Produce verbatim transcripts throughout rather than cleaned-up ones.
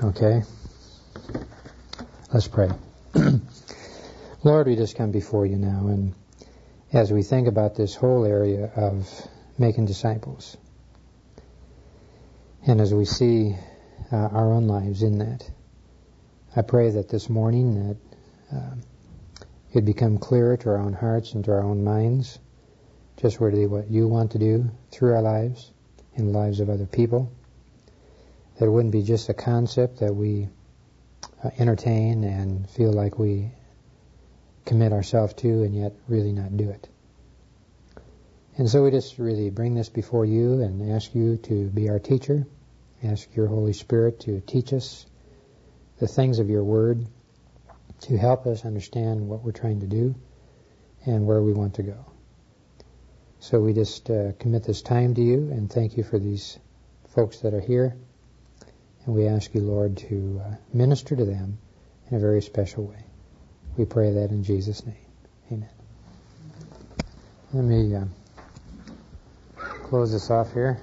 Okay? Let's pray. Lord, we just come before you now, and as we think about this whole area of making disciples, and as we see uh, our own lives in that, I pray that this morning that uh, it'd become clearer to our own hearts and to our own minds just really what you want to do through our lives and the lives of other people. That it wouldn't be just a concept that we uh, entertain and feel like we commit ourselves to and yet really not do it. And so we just really bring this before you and ask you to be our teacher, ask your Holy Spirit to teach us the things of your word, to help us understand what we're trying to do and where we want to go. So we just uh, commit this time to you and thank you for these folks that are here. And we ask you, Lord, to uh, minister to them in a very special way. We pray that in Jesus' name. Amen. Let me uh, close this off here.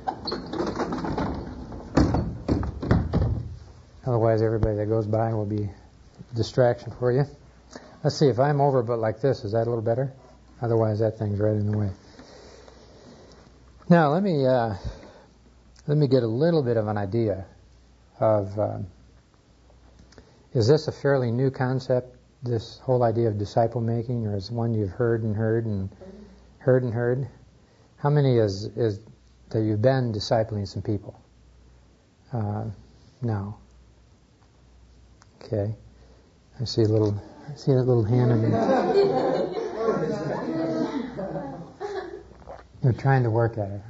Otherwise, everybody that goes by will be a distraction for you. Let's see, if I'm over but like this, is that a little better? Otherwise, that thing's right in the way. Now, let me uh, let me get a little bit of an idea of, uh, is this a fairly new concept, this whole idea of disciple making, or is it one you've heard and heard and heard and heard? How many is, is that you've been discipling some people? Uh, now. Okay. I see a little, I see a little hand in there. You're trying to work at it.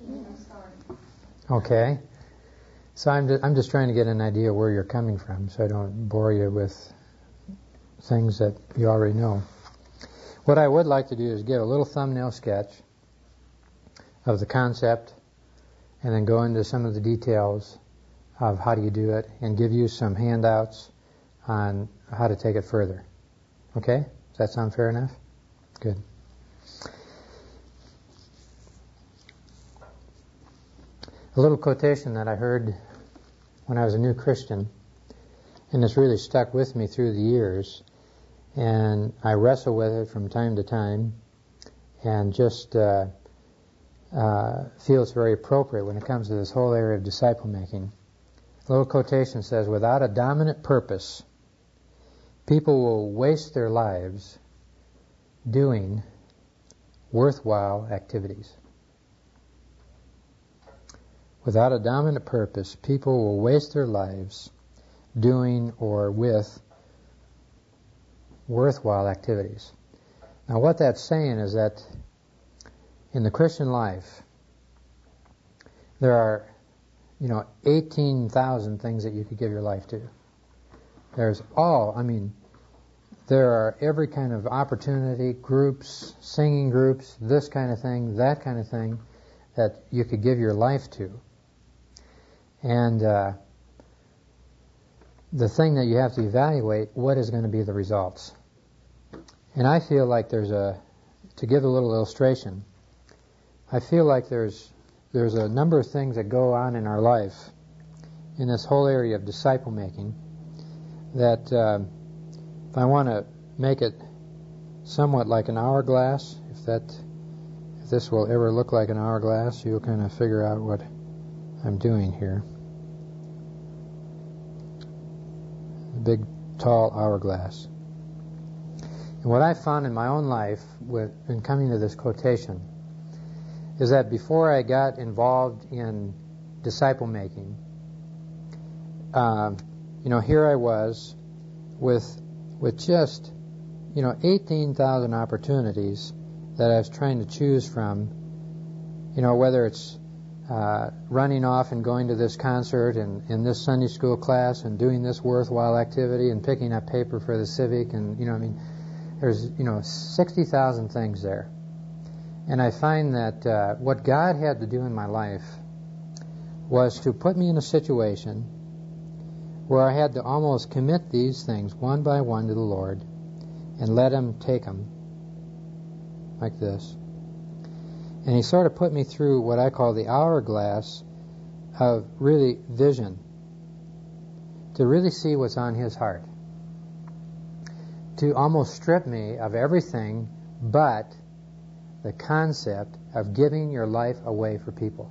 Okay. So I'm just, I'm just trying to get an idea where you're coming from, so I don't bore you with things that you already know. What I would like to do is give a little thumbnail sketch of the concept and then go into some of the details of how do you do it and give you some handouts on how to take it further. Okay? Does that sound fair enough? Good. A little quotation that I heard when I was a new Christian, and it's really stuck with me through the years, and I wrestle with it from time to time, and just uh, uh, feel it's very appropriate when it comes to this whole area of disciple making. A little quotation says, "Without a dominant purpose, people will waste their lives doing worthwhile activities." Without a dominant purpose, people will waste their lives doing or with worthwhile activities. Now, what that's saying is that in the Christian life, there are, you know, eighteen thousand things that you could give your life to. There's all, I mean, there are every kind of opportunity, groups, singing groups, this kind of thing, that kind of thing, that you could give your life to. And uh, the thing that you have to evaluate, what is going to be the results? And I feel like there's a, to give a little illustration, I feel like there's there's a number of things that go on in our life in this whole area of disciple making that uh, if I want to make it somewhat like an hourglass, if that if this will ever look like an hourglass, you'll kind of figure out what I'm doing here. A big, tall hourglass. And what I found in my own life with, in coming to this quotation is that before I got involved in disciple making, uh, you know, here I was with with just, you know, eighteen thousand opportunities that I was trying to choose from, you know, whether it's uh, running off and going to this concert and in this Sunday school class and doing this worthwhile activity and picking up paper for the civic and, you know, I mean, there's, you know, sixty thousand things there. And I find that uh, what God had to do in my life was to put me in a situation where I had to almost commit these things one by one to the Lord and let Him take them like this. And He sort of put me through what I call the hourglass of really vision. to really see what's on His heart, to almost strip me of everything but the concept of giving your life away for people,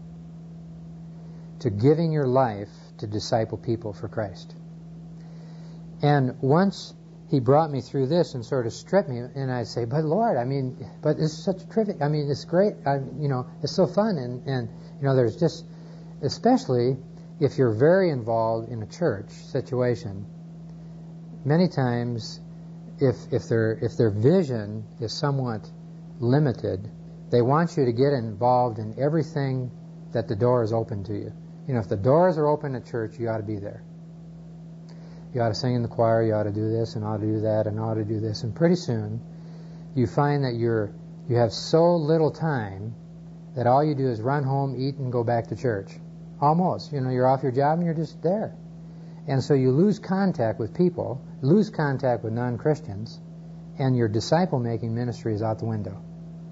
to giving your life to disciple people for Christ. And once He brought me through this and sort of stripped me, and I'd say, but Lord, I mean, but it's such terrific, I mean, it's great, I, you know, it's so fun, and, and, you know, there's just, especially if you're very involved in a church situation, many times, if if their if their vision is somewhat limited, they want you to get involved in everything that the door is open to you. You know, if the doors are open at church, you ought to be there. You ought to sing in the choir, you ought to do this, and ought to do that, and ought to do this. And pretty soon, you find that you're you have so little time that all you do is run home, eat, and go back to church. Almost. You know, you're off your job and you're just there. And so you lose contact with people, lose contact with non-Christians, and your disciple-making ministry is out the window.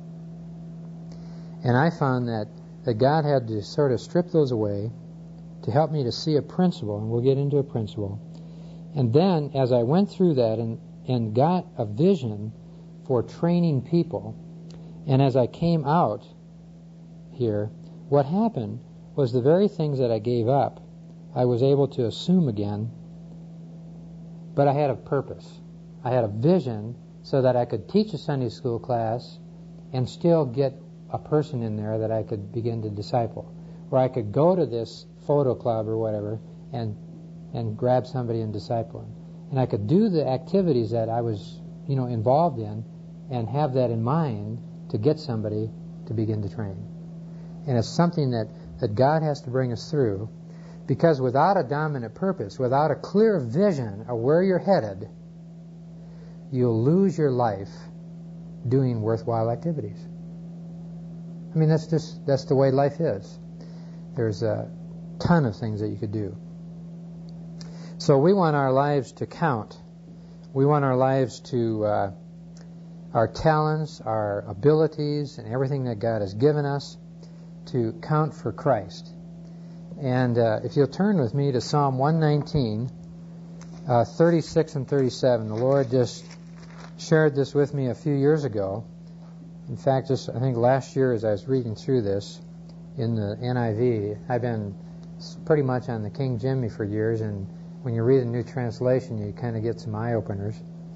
And I found that, that God had to sort of strip those away to help me to see a principle, and we'll get into a principle. And then, as I went through that and, and got a vision for training people, and as I came out here, what happened was the very things that I gave up, I was able to assume again, but I had a purpose. I had a vision so that I could teach a Sunday school class and still get a person in there that I could begin to disciple. Or I could go to this photo club or whatever and and grab somebody and disciple them. And I could do the activities that I was, you know, involved in and have that in mind to get somebody to begin to train. And it's something that, that God has to bring us through, because without a dominant purpose, without a clear vision of where you're headed, you'll lose your life doing worthwhile activities. I mean, that's just that's the way life is. There's a ton of things that you could do. So we want our lives to count. We want our lives to, uh, our talents, our abilities, and everything that God has given us to count for Christ. And uh, if you'll turn with me to Psalm one nineteen, uh, thirty-six and thirty-seven. The Lord just shared this with me a few years ago. In fact, just I think last year as I was reading through this in the N I V, I've been pretty much on the King Jimmy for years, and when you read a new translation, you kind of get some eye-openers.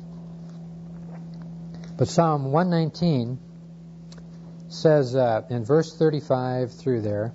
But Psalm one nineteen says uh, in verse thirty-five through there,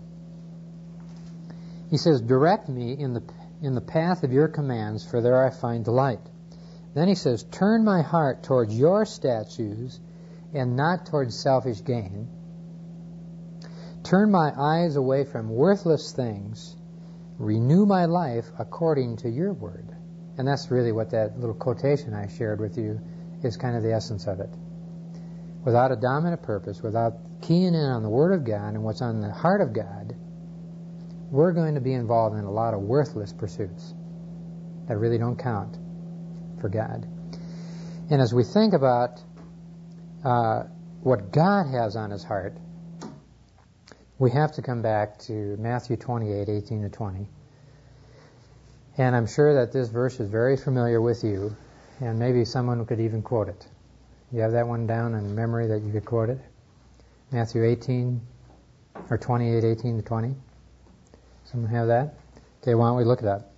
he says, "Direct me in the in the path of your commands, for there I find delight." Then he says, "Turn my heart towards your statutes and not towards selfish gain. Turn my eyes away from worthless things. Renew my life according to your word." And that's really what that little quotation I shared with you is kind of the essence of it. Without a dominant purpose, without keying in on the Word of God and what's on the heart of God, we're going to be involved in a lot of worthless pursuits that really don't count for God. And as we think about uh, what God has on His heart, we have to come back to Matthew twenty-eight, eighteen to twenty. And I'm sure that this verse is very familiar with you, and maybe someone could even quote it. You have that one down in memory that you could quote it? Matthew eighteen, or twenty-eight, eighteen to twenty. Someone have that? Okay, why don't we look it up?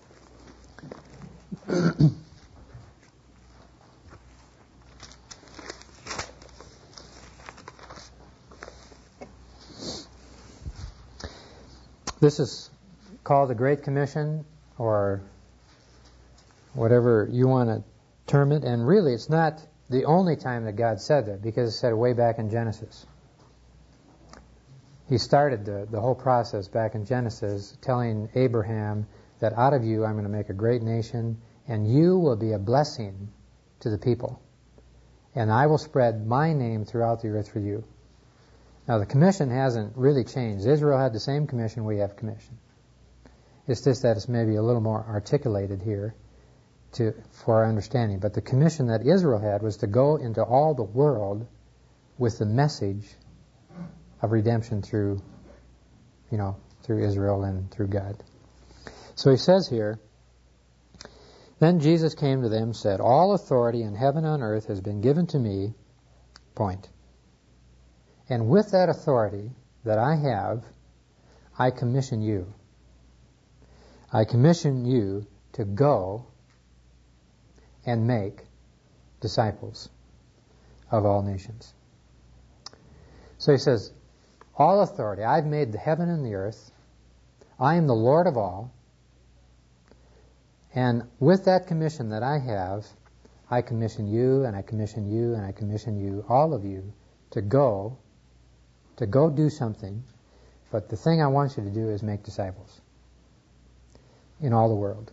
This is called the Great Commission, or whatever you want to term it, and really it's not the only time that God said that, because it said way back in Genesis. He started the, the whole process back in Genesis, telling Abraham that out of you I'm going to make a great nation, and you will be a blessing to the people. And I will spread my name throughout the earth for you. Now, the commission hasn't really changed. Israel had the same commission, we have commission. It's just that it's maybe a little more articulated here to for our understanding. But the commission that Israel had was to go into all the world with the message of redemption through, you know, through Israel and through God. So he says here, Then Jesus came to them and said, all authority in heaven and on earth has been given to me, point. And with that authority that I have, I commission you. I commission you to go and make disciples of all nations. So he says, all authority, I've made the heaven and the earth. I am the Lord of all. And with that commission that I have, I commission you, and I commission you, and I commission you, all of you, to go, to go do something. But the thing I want you to do is make disciples in all the world.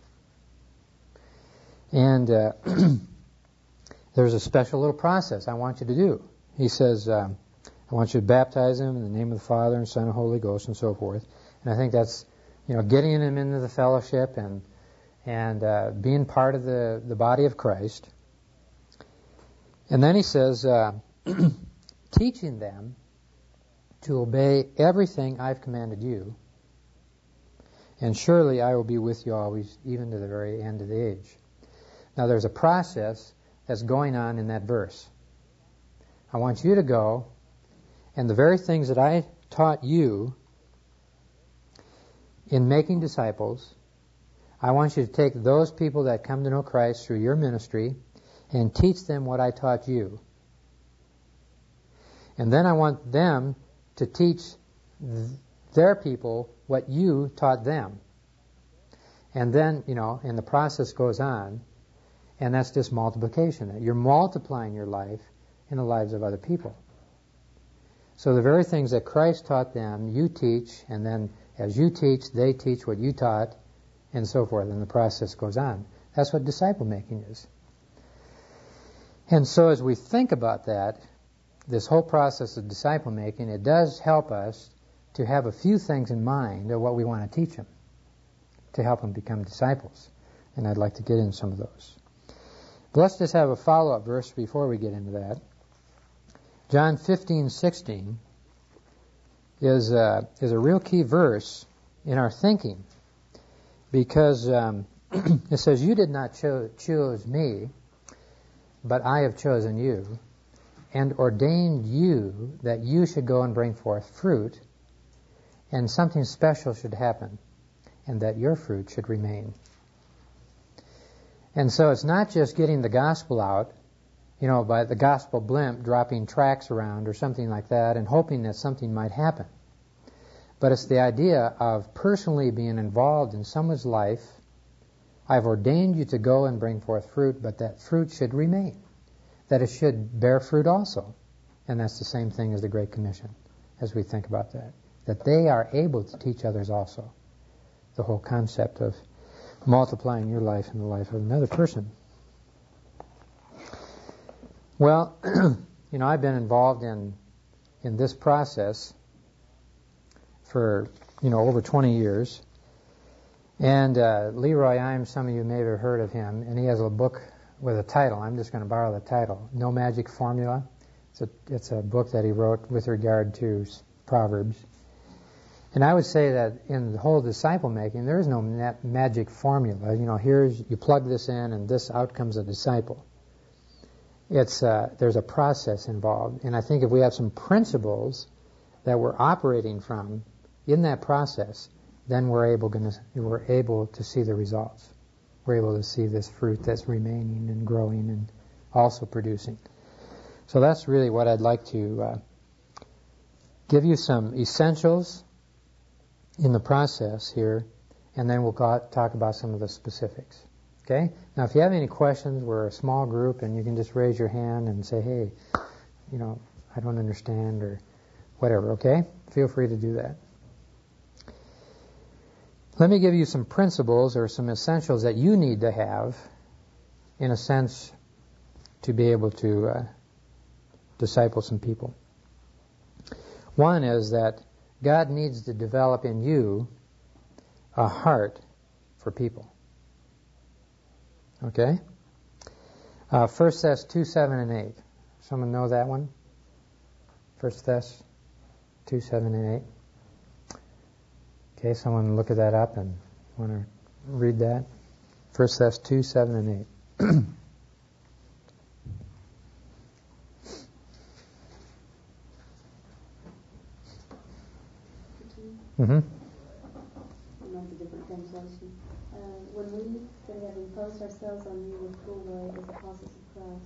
And uh, there's a special little process I want you to do. He says, um, I want you to baptize them in the name of the Father and Son and Holy Ghost and so forth. And I think that's, you know, getting them into the fellowship and and uh, being part of the, the body of Christ. And then he says, uh, teaching them to obey everything I've commanded you, and surely I will be with you always, even to the very end of the age. Now there's a process that's going on in that verse. I want you to go, and the very things that I taught you in making disciples, I want you to take those people that come to know Christ through your ministry and teach them what I taught you. And then I want them to teach th- their people what you taught them. And then, you know, and the process goes on, and that's just multiplication. You're multiplying your life in the lives of other people. So the very things that Christ taught them, you teach, and then as you teach, they teach what you taught, and so forth, and the process goes on. That's what disciple making is. And so as we think about that, this whole process of disciple making, it does help us to have a few things in mind of what we want to teach them, to help them become disciples. And I'd like to get into some of those. But let's just have a follow-up verse before we get into that. John fifteen sixteen is a, is a real key verse in our thinking, because um, it says, you did not cho- choose me, but I have chosen you, and ordained you that you should go and bring forth fruit, and something special should happen, and that your fruit should remain. And so it's not just getting the gospel out, you know, by the gospel blimp dropping tracts around or something like that and hoping that something might happen. But it's the idea of personally being involved in someone's life. I've ordained you to go and bring forth fruit, but that fruit should remain, that it should bear fruit also. And that's the same thing as the Great Commission, as we think about that, that they are able to teach others also. The whole concept of multiplying your life and the life of another person. Well, you know, I've been involved in in this process for, you know, over twenty years. And uh, Leroy Imes, some of you may have heard of him, and he has a book with a title. I'm just going to borrow the title, No Magic Formula. It's a, it's a book that he wrote with regard to Proverbs. And I would say that in the whole disciple making, there is no ma- magic formula. You know, here's, you plug this in and this out comes a disciple. It's uh, there's a process involved. And I think if we have some principles that we're operating from in that process, then we're able, gonna, we're able to see the results. We're able to see this fruit that's remaining and growing and also producing. So that's really what I'd like to uh, give you some essentials in the process here, and then we'll go talk about some of the specifics. Okay? Now, if you have any questions, we're a small group, and you can just raise your hand and say, hey, you know, I don't understand, or whatever, okay? Feel free to do that. Let me give you some principles or some essentials that you need to have, in a sense, to be able to uh, disciple some people. One is that God needs to develop in you a heart for people. Okay? Uh, First Thess two, seven, and eight. Someone know that one? First Thess two, seven, and eight. Okay, someone look at that up and want to read that. First Thess two, seven, and eight. Mm-hmm. That's a different translation. Uh, when we that have imposed ourselves on you with full weight as apostles of Christ,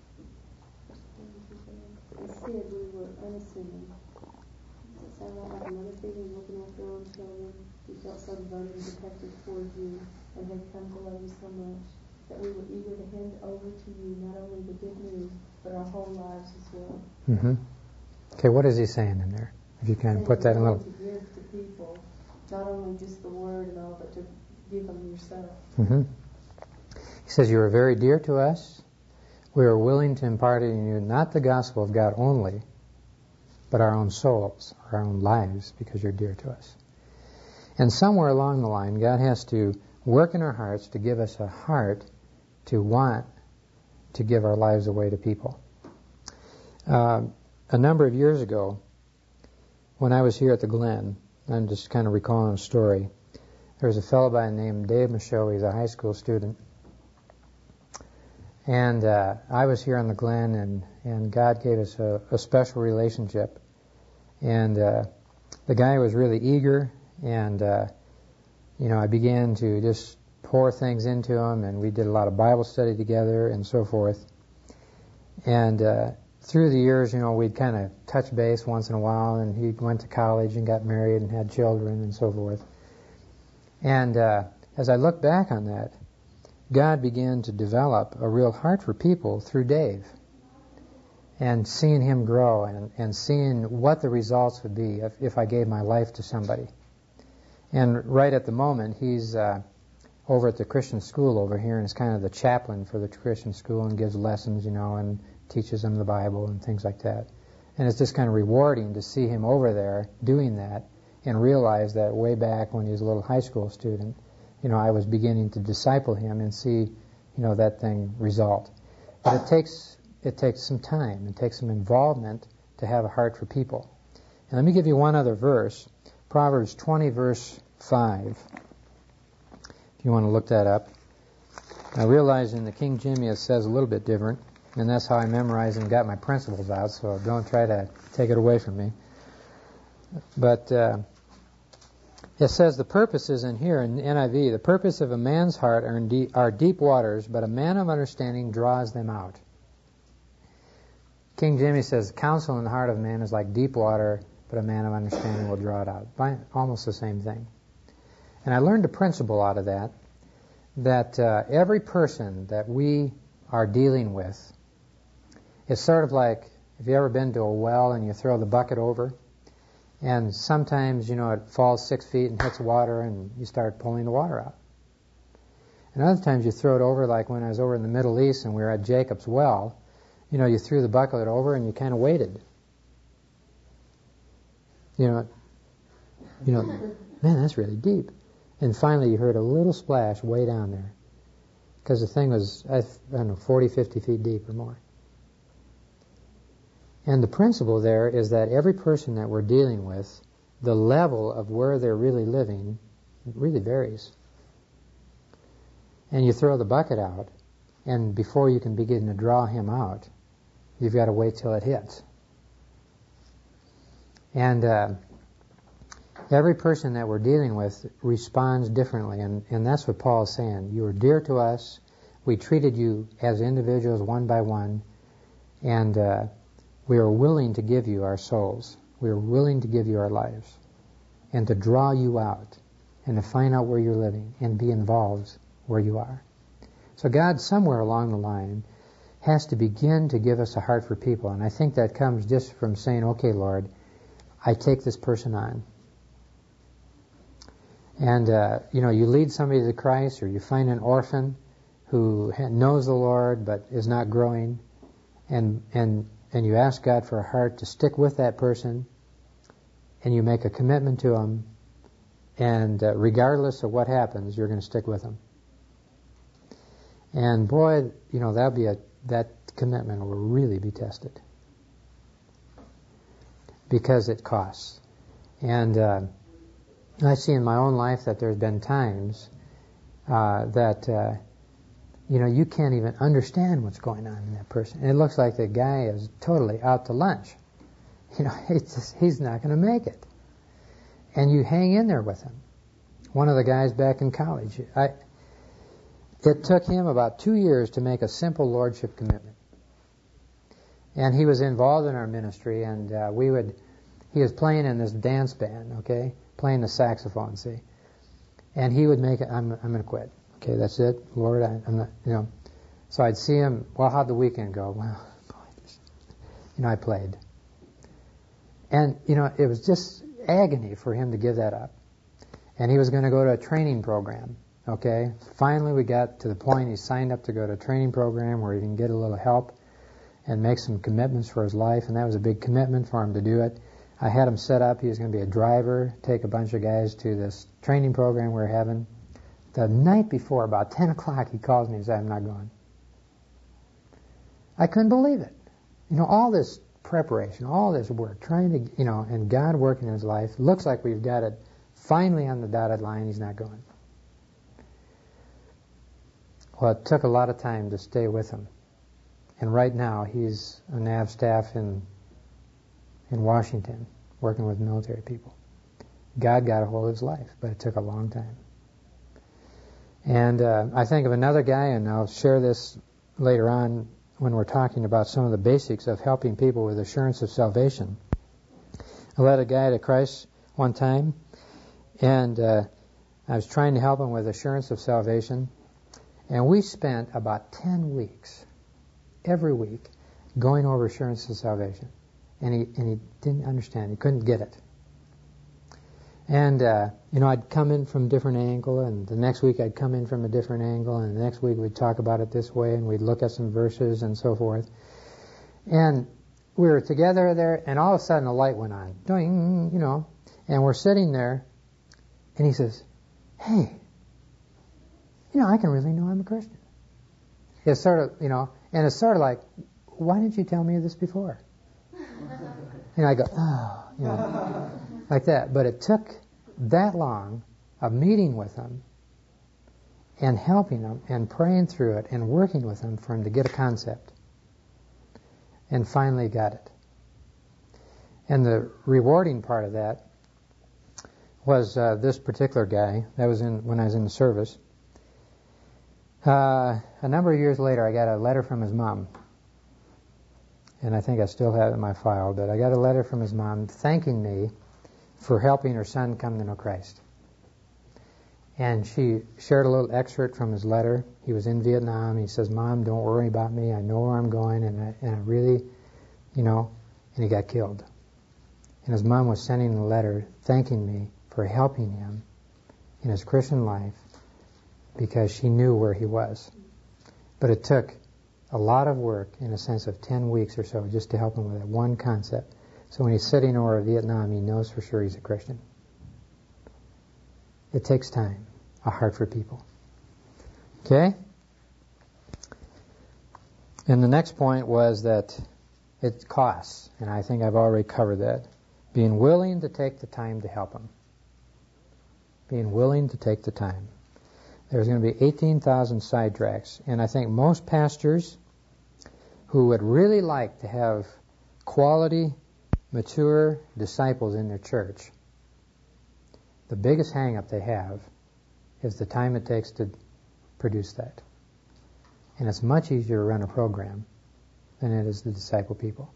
instead we were unassuming. Does it sound like another feeling looking after our own children? We felt so devoted and protective toward you and had come to love you so much that we were eager to hand over to you not only the good news, but our whole lives as well. Mm-hmm. Okay, what is he saying in there? If you kind of put that in a little... To give to people, not only just the word and all, but to give them yourself. Mm-hmm. He says, you are very dear to us. We are willing to impart in you not the gospel of God only, but our own souls, our own lives, because you're dear to us. And somewhere along the line, God has to work in our hearts to give us a heart to want to give our lives away to people. Uh, a number of years ago, when I was here at the Glen, I'm just kind of recalling a story. There was a fellow by the name of Dave Michaud. He's a high school student. And uh, I was here on the Glen, and, and God gave us a, a special relationship. And uh, the guy was really eager, and, uh, you know, I began to just pour things into him, and we did a lot of Bible study together and so forth. And uh, through the years, you know, we'd kind of touch base once in a while, and he went to college and got married and had children and so forth. And uh, as I look back on that, God began to develop a real heart for people through Dave, and seeing him grow and, and seeing what the results would be if, if I gave my life to somebody. And right at the moment, he's uh, over at the Christian school over here, and is kind of the chaplain for the Christian school and gives lessons, you know, and teaches them the Bible and things like that. And it's just kind of rewarding to see him over there doing that and realize that way back when he was a little high school student, you know, I was beginning to disciple him and see, you know, that thing result. But it takes it takes some time. It takes some involvement to have a heart for people. And let me give you one other verse, Proverbs twenty, verse five, if you want to look that up. I realize in the King James it says a little bit different, and that's how I memorized and got my principles out, so don't try to take it away from me. But uh, it says the purpose is in here, in N I V, the purpose of a man's heart are, in deep, are deep waters, but a man of understanding draws them out. King James says, counsel in the heart of man is like deep water, but a man of understanding will draw it out. By almost the same thing. And I learned a principle out of that, that uh, every person that we are dealing with is sort of like, have you ever been to a well and you throw the bucket over? And sometimes, you know, it falls six feet and hits water and you start pulling the water out. And other times you throw it over, like when I was over in the Middle East and we were at Jacob's well, you know, you threw the bucket over and you kind of waited. You know, you know, man, that's really deep. And finally you heard a little splash way down there. Because the thing was, I don't know, forty, fifty feet deep or more. And the principle there is that every person that we're dealing with, the level of where they're really living, really varies. And you throw the bucket out, and before you can begin to draw him out, you've got to wait till it hits. And uh, every person that we're dealing with responds differently, and, and that's what Paul is saying. You were dear to us. We treated you as individuals one by one, and uh, we are willing to give you our souls. We are willing to give you our lives, and to draw you out, and to find out where you're living, and be involved where you are. So God, somewhere along the line, has to begin to give us a heart for people, and I think that comes just from saying, okay, Lord, I take this person on. And, uh, you know, you lead somebody to Christ, or you find an orphan who knows the Lord but is not growing, and and and you ask God for a heart to stick with that person, and you make a commitment to him, and uh, regardless of what happens, you're going to stick with him. And boy, you know, that'll be a that commitment will really be tested, because it costs. And uh, I see in my own life that there's been times uh, that, uh, you know, you can't even understand what's going on in that person. And it looks like the guy is totally out to lunch. You know, it's just, he's not going to make it. And you hang in there with him. One of the guys back in college, I, it took him about two years to make a simple lordship commitment. And he was involved in our ministry, and uh, we would, he was playing in this dance band, okay, playing the saxophone, see. And he would make it, I'm, I'm going to quit. Okay, that's it, Lord, I, I'm not, you know. So I'd see him, well, how'd the weekend go? Well, boy, this, you know, I played. And, you know, it was just agony for him to give that up. And he was going to go to a training program, okay. Finally we got to the point he signed up to go to a training program where he can get a little help and make some commitments for his life, and that was a big commitment for him to do it. I had him set up. He was going to be a driver, take a bunch of guys to this training program we were having. The night before, about ten o'clock, he calls me and says, I'm not going. I couldn't believe it. You know, all this preparation, all this work, trying to, you know, and God working in his life, looks like we've got it finally on the dotted line. He's not going. Well, it took a lot of time to stay with him. And right now, he's a N A V staff in in Washington, working with military people. God got a hold of his life, but it took a long time. And uh, I think of another guy, and I'll share this later on when we're talking about some of the basics of helping people with assurance of salvation. I led a guy to Christ one time, and uh, I was trying to help him with assurance of salvation, and we spent about ten weeks every week going over assurance of salvation. And he and he didn't understand. He couldn't get it. And, uh, you know, I'd come in from a different angle, and the next week I'd come in from a different angle, and the next week we'd talk about it this way, and we'd look at some verses and so forth. And we were together there, and all of a sudden a light went on. Doing, you know, and we're sitting there, and he says, hey, you know, I can really know I'm a Christian. It's sort of, you know, and it's sort of like, why didn't you tell me this before? And I go, oh, you know, like that. But it took that long of meeting with him and helping him and praying through it and working with him for him to get a concept. And finally got it. And the rewarding part of that was uh, this particular guy. That was in when I was in the service. Uh, a number of years later, I got a letter from his mom. And I think I still have it in my file, but I got a letter from his mom thanking me for helping her son come to know Christ. And she shared a little excerpt from his letter. He was in Vietnam. He says, Mom, don't worry about me. I know where I'm going, and I, and I really, you know, and he got killed. And his mom was sending a letter thanking me for helping him in his Christian life because she knew where he was. But it took a lot of work, in a sense of ten weeks or so, just to help him with that one concept. So when he's sitting over Vietnam, he knows for sure he's a Christian. It takes time, a heart for people. Okay? And the next point was that it costs, and I think I've already covered that. Being willing to take the time to help them. Being willing to take the time. There's going to be eighteen thousand sidetracks, and I think most pastors who would really like to have quality, mature disciples in their church, the biggest hang-up they have is the time it takes to produce that. And it's much easier to run a program than it is to disciple people.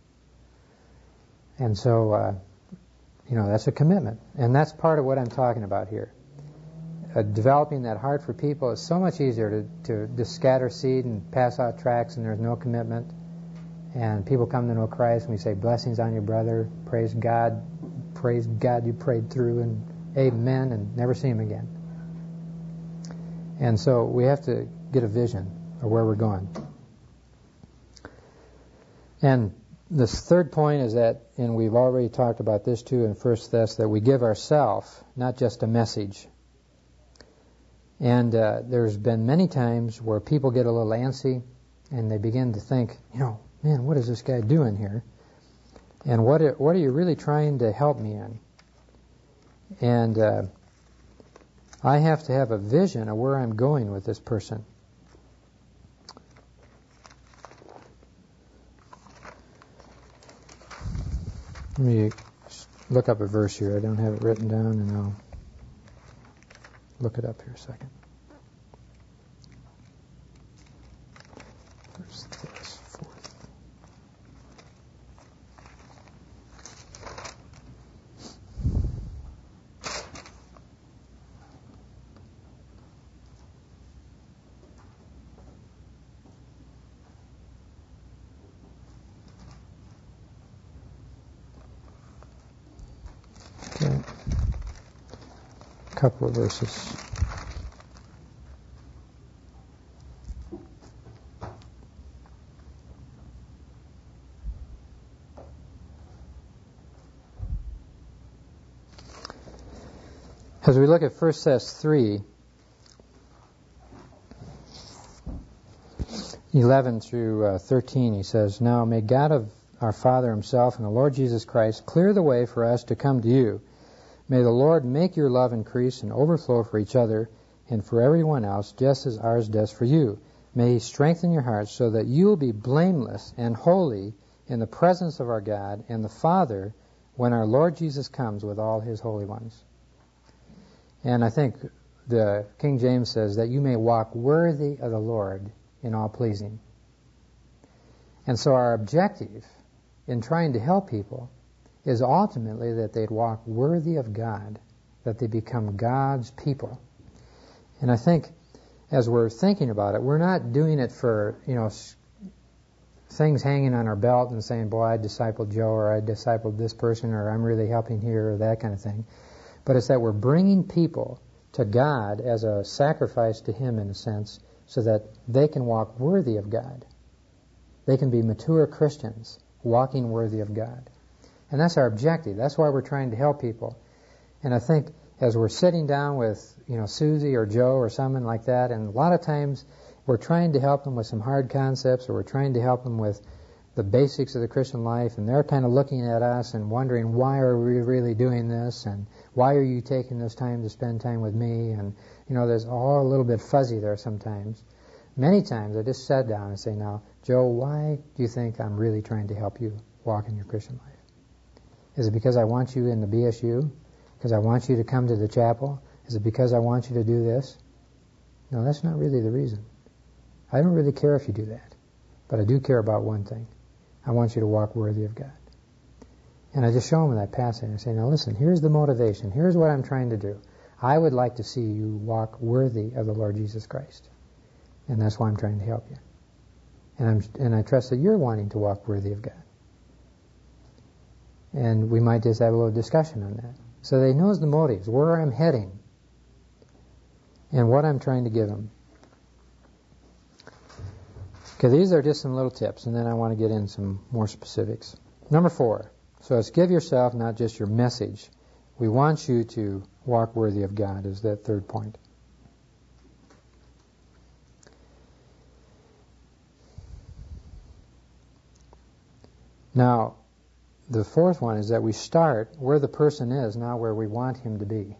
And so, uh, you know, that's a commitment. And that's part of what I'm talking about here. Uh, developing that heart for people is so much easier to, to just scatter seed and pass out tracts and there's no commitment. And people come to know Christ and we say, blessings on your brother, praise God, praise God you prayed through, and amen, and never see him again. And so we have to get a vision of where we're going. And this third point is that, and we've already talked about this too in First Thess, that we give ourselves, not just a message. And uh, there's been many times where people get a little antsy and they begin to think, you know, man, what is this guy doing here? And what are, what are you really trying to help me in? And uh, I have to have a vision of where I'm going with this person. Let me look up a verse here. I don't have it written down, and I'll look it up here a second. Verse this, fourth. Okay. A couple of verses. As we look at First Thess three, eleven through uh, thirteen, he says, "Now may God of our Father himself and the Lord Jesus Christ clear the way for us to come to you. May the Lord make your love increase and overflow for each other and for everyone else, just as ours does for you. May he strengthen your hearts so that you will be blameless and holy in the presence of our God and the Father when our Lord Jesus comes with all his holy ones." And I think the King James says that you may walk worthy of the Lord in all pleasing. And so our objective in trying to help people is ultimately that they'd walk worthy of God, that they become God's people. And I think as we're thinking about it, we're not doing it for, you know, things hanging on our belt and saying, boy, I discipled Joe, or I discipled this person, or I'm really helping here, or that kind of thing. But it's that we're bringing people to God as a sacrifice to him, in a sense, so that they can walk worthy of God. They can be mature Christians walking worthy of God. And that's our objective. That's why we're trying to help people. And I think as we're sitting down with, you know, Susie or Joe or someone like that, and a lot of times we're trying to help them with some hard concepts, or we're trying to help them with the basics of the Christian life, and they're kind of looking at us and wondering, why are we really doing this, and why are you taking this time to spend time with me? And, you know, there's all a little bit fuzzy there sometimes. Many times I just sat down and say, now, Joe, why do you think I'm really trying to help you walk in your Christian life? Is it because I want you in the B S U? Because I want you to come to the chapel? Is it because I want you to do this? No, that's not really the reason. I don't really care if you do that. But I do care about one thing. I want you to walk worthy of God. And I just show them that passage. I say, now listen, here's the motivation. Here's what I'm trying to do. I would like to see you walk worthy of the Lord Jesus Christ. And that's why I'm trying to help you. And I'm and I trust that you're wanting to walk worthy of God. And we might just have a little discussion on that. So they knows the motives, where I'm heading, and what I'm trying to give them. Okay, these are just some little tips, and then I want to get in some more specifics. Number four, so it's give yourself, not just your message. We want you to walk worthy of God, is that third point. Now, the fourth one is that we start where the person is, not where we want him to be.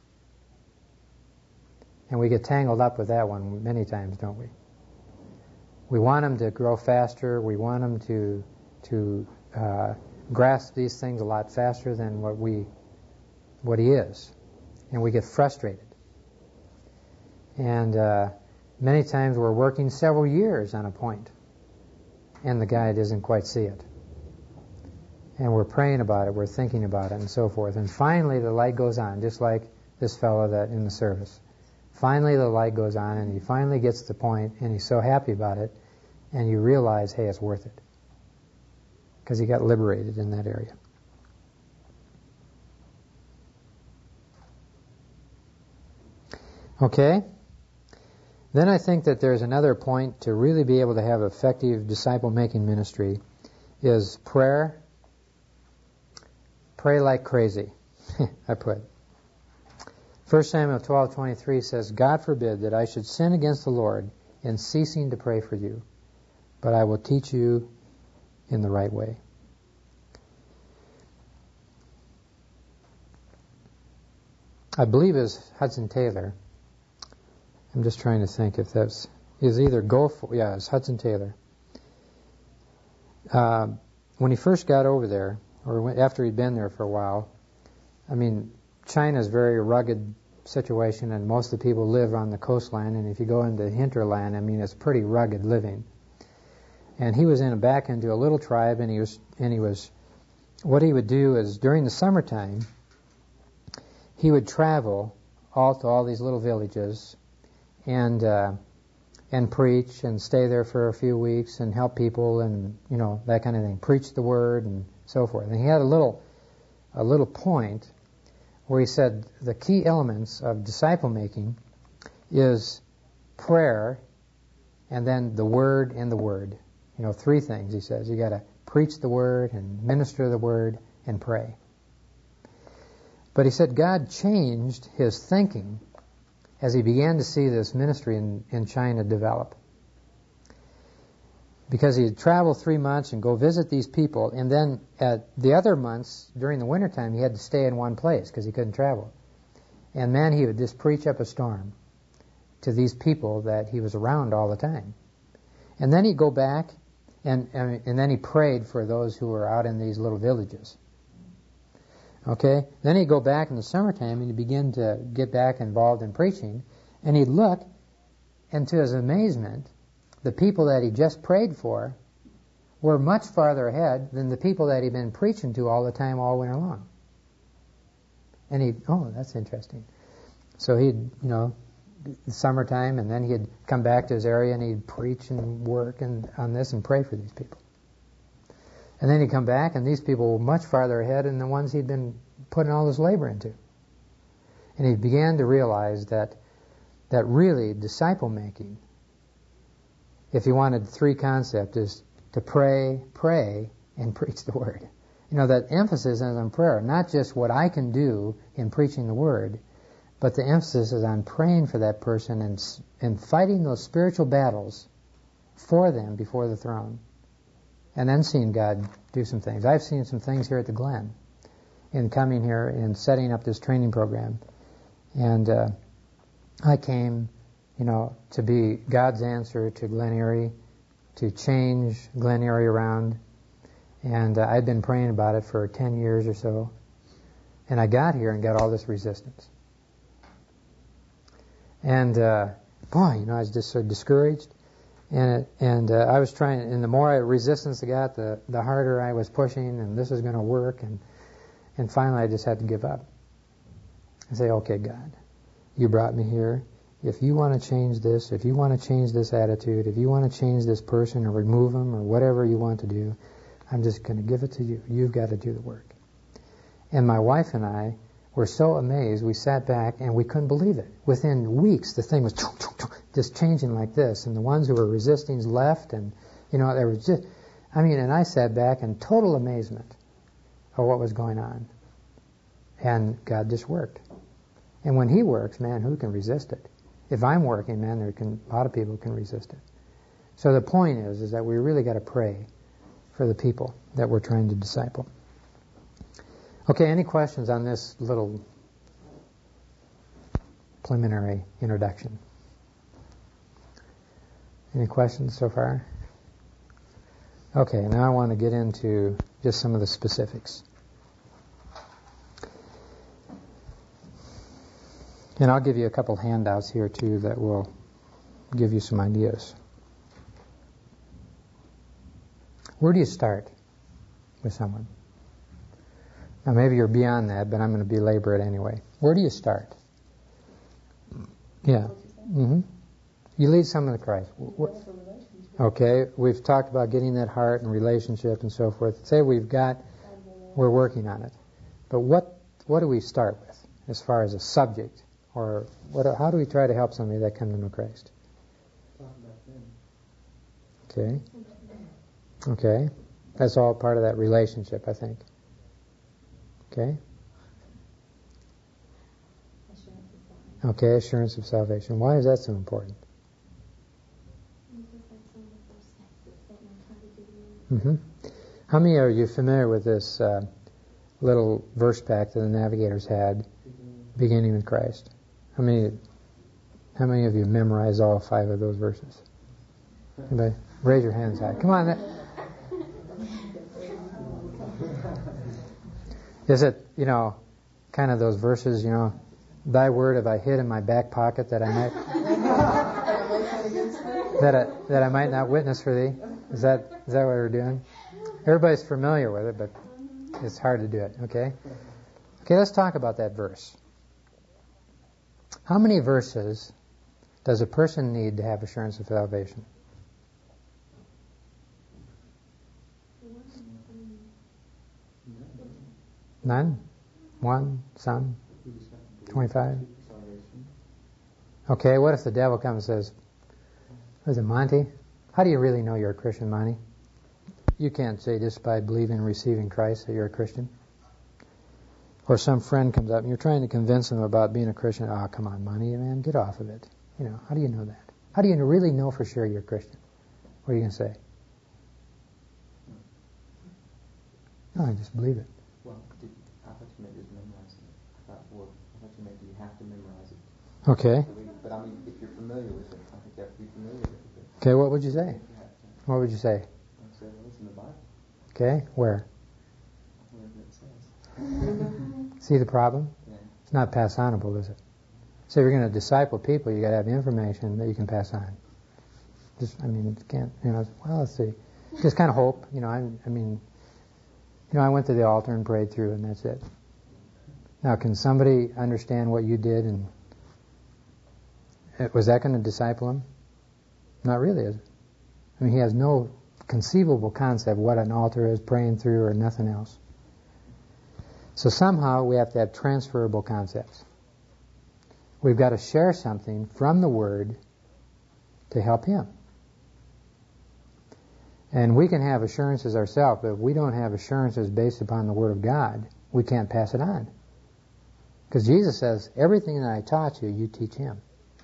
And we get tangled up with that one many times, don't we? We want him to grow faster. We want him to to uh, grasp these things a lot faster than what we what he is, and we get frustrated. And uh, many times we're working several years on a point, and the guy doesn't quite see it. And we're praying about it, we're thinking about it, and so forth. And finally, the light goes on, just like this fellow that in the service. Finally, the light goes on, and he finally gets the point, and he's so happy about it, and you realize, hey, it's worth it. Because he got liberated in that area. Okay? Then I think that there's another point to really be able to have effective disciple-making ministry is prayer. Pray like crazy, I put. First Samuel twelve twenty-three says, God forbid that I should sin against the Lord in ceasing to pray for you, but I will teach you in the right way. I believe is Hudson Taylor. I'm just trying to think if that's is either Gulf. Yeah, it's Hudson Taylor. Uh, when he first got over there, or when, after he'd been there for a while, I mean, China's a very rugged situation, and most of the people live on the coastline. And if you go into hinterland, I mean, it's pretty rugged living. And he was in a back into a little tribe, and he was and he was. What he would do is during the summertime, he would travel all to all these little villages, and uh, and preach and stay there for a few weeks and help people and you know that kind of thing, preach the word and so forth. And he had a little a little point where he said the key elements of disciple making is prayer and then the word and the word. You know, three things, he says. You got to preach the word and minister the word and pray. But he said God changed his thinking as he began to see this ministry in, in China develop. Because he'd travel three months and go visit these people, and then at the other months, during the wintertime, he had to stay in one place because he couldn't travel. And man, he would just preach up a storm to these people that he was around all the time. And then he'd go back, and, and, and then he prayed for those who were out in these little villages. Okay? Then he'd go back in the summertime and he'd begin to get back involved in preaching, and he'd look, and to his amazement, the people that he just prayed for were much farther ahead than the people that he'd been preaching to all the time, all winter long. And he'd, oh, that's interesting. So he'd, you know, summertime, and then he'd come back to his area and he'd preach and work and on this and pray for these people. And then he'd come back, and these people were much farther ahead than the ones he'd been putting all his labor into. And he began to realize that that really disciple making, if he wanted three concepts, is to pray, pray, and preach the word. You know, that emphasis is on prayer, not just what I can do in preaching the word, but the emphasis is on praying for that person and, and fighting those spiritual battles for them before the throne. And then seeing God do some things. I've seen some things here at the Glen in coming here and setting up this training program. And uh, I came, you know, to be God's answer to Glen Erie, to change Glen Erie around. And uh, I'd been praying about it for ten years or so. And I got here and got all this resistance. And, uh, boy, you know, I was just so discouraged. And it, and uh, I was trying, and the more I resistance I got, the, the harder I was pushing, and this is going to work. And, and finally I just had to give up. And say, okay, God, you brought me here. If you want to change this, if you want to change this attitude, if you want to change this person or remove them or whatever you want to do, I'm just going to give it to you. You've got to do the work. And my wife and I were so amazed, we sat back and we couldn't believe it. Within weeks, the thing was just changing like this. And the ones who were resisting left, and, you know, there was just, I mean, and I sat back in total amazement of what was going on. And God just worked. And when He works, man, who can resist it? If I'm working, man, there can, a lot of people can resist it. So the point is, is that we really got to pray for the people that we're trying to disciple. Okay, any questions on this little preliminary introduction? Any questions so far? Okay, now I want to get into just some of the specifics. And I'll give you a couple handouts here too that will give you some ideas. Where do you start with someone? Now maybe you're beyond that, but I'm going to belabor it anyway. Where do you start? Yeah. Mm-hmm. You lead someone to Christ. Okay, we've talked about getting that heart and relationship and so forth. Say we've got, we're working on it. But what what do we start with as far as a subject? Or what? How do we try to help somebody that comes to know Christ? Okay. Okay. That's all part of that relationship, I think. Okay. Okay, assurance of salvation. Why is that so important? Mm-hmm. How many are you familiar with this uh, little verse pack that the Navigators had? beginning with Christ. How many how many of you memorize all five of those verses? Anybody? Raise your hands high. Come on. That, is it, you know, kind of those verses, you know, thy word have I hid in my back pocket that I might that I, that I might not witness for thee? Is that is that what we're doing? Everybody's familiar with it, but it's hard to do it, okay? Okay, let's talk about that verse. How many verses does a person need to have assurance of salvation? None? One? Some? Twenty-five? Okay, what if the devil comes and says, "Is it Monty? How do you really know you're a Christian, Monty? You can't say just by believing and receiving Christ that you're a Christian." Or some friend comes up and you're trying to convince them about being a Christian. "Oh, come on, Monty, man, get off of it." You know, how do you know that? How do you really know for sure you're a Christian? What are you going to say? No, I just believe it. Well, did, I thought you meant just memorizing it. I thought, well, I thought you meant you have to memorize it. Okay. But I mean, if you're familiar with it, I think you have to be familiar with it. Okay, what would you say? What would you say? I'd say, well, it's in the Bible. Okay, where? Wherever it says. See the problem? Yeah. It's not pass onable, is it? So if you're going to disciple people, you got to have information that you can pass on. Just, I mean, it can't, you know, well, let's see. Just kind of hope, you know, I, I mean, you know, I went to the altar and prayed through, and that's it. Now, can somebody understand what you did, and was that going to disciple him? Not really, is it? I mean, he has no conceivable concept what an altar is, praying through, or nothing else. So somehow we have to have transferable concepts. We've got to share something from the Word to help him. And we can have assurances ourselves, but if we don't have assurances based upon the Word of God, we can't pass it on. Because Jesus says, everything that I taught you, you teach him.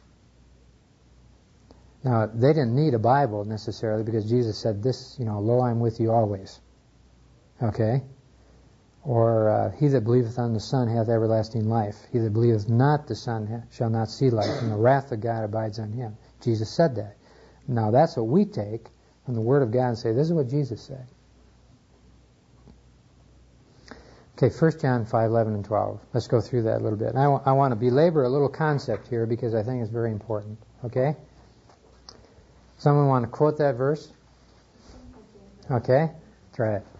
Now, they didn't need a Bible necessarily because Jesus said this, you know, lo, I'm with you always. Okay? Or, uh, he that believeth on the Son hath everlasting life. He that believeth not the Son ha- shall not see life, and the wrath of God abides on him. Jesus said that. Now, that's what we take from the Word of God and say, this is what Jesus said. Okay, First John five, eleven and twelve. Let's go through that a little bit. And I, w- I want to belabor a little concept here because I think it's very important. Okay? Someone want to quote that verse? Okay? Try it.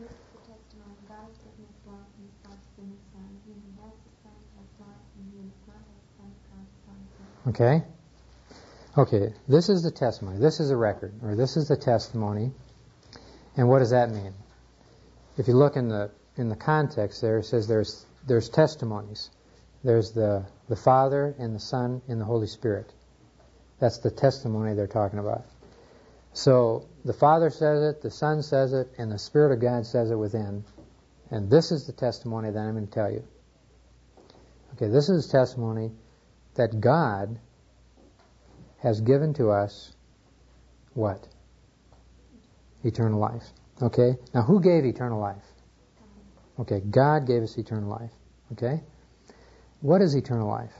Okay? Okay, this is the testimony. This is a record, or this is the testimony. And what does that mean? If you look in the in the context there, it says there's there's testimonies. There's the, the Father and the Son and the Holy Spirit. That's the testimony they're talking about. So the Father says it, the Son says it, and the Spirit of God says it within. And this is the testimony that I'm going to tell you. Okay, this is the testimony that God has given to us what? Eternal life. Okay? Now, who gave eternal life? Okay, God gave us eternal life. Okay? What is eternal life?